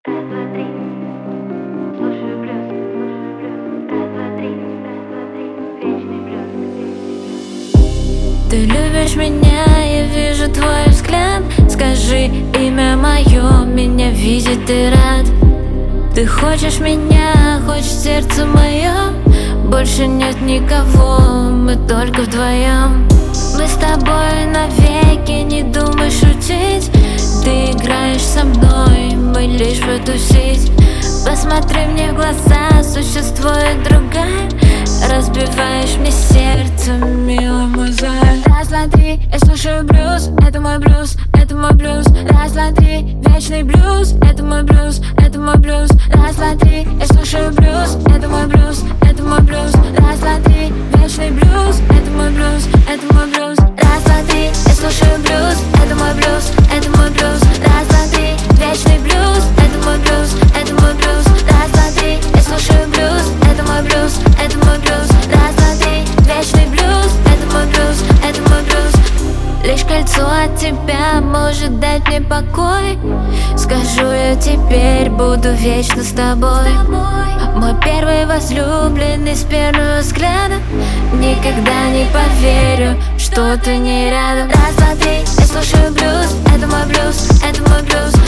Раз, два, три, слушаю блюз, раз, два, три, вечный блюз. Ты любишь меня, я вижу твой взгляд. Скажи имя мое, меня видит и рад. Ты хочешь меня, хочешь сердце мое. Больше нет никого, мы только вдвоем. Мы с тобой навеки, не думай шутить. Ты играешь со мной, мы лишь потусить. Посмотри мне в глаза, существует другая. Разбиваешь мне сердце, милый мой зай. Раз, два, три, я слушаю блюз, это мой блюз, это мой блюз. Раз, два, три, вечный блюз, это мой блюз, это мой блюз. Раз, два, три, я слушаю блюз, это мой блюз, это мой блюз. Раз, два, три, вечный блюз, это мой блюз, это мой блюз. Раз, два, три, я слушаю блюз, это мой блюз, это мой блюз. Раз, два, три, вечный блюз, это мой блюз, это мой блюз. Раз, два, три, я слушаю блюз, это мой блюз, это мой блюз. Раз, два, три, вечный блюз, это мой блюз, это мой блюз. Лишь кольцо от тебя может дать мне покой. Скажу я теперь, буду вечно с тобой. Мой первый возлюбленный с первого взгляда. Никогда не поверю, что ты не рядом. Раз, два, три, я слушаю блюз, это мой блюз, это мой блюз.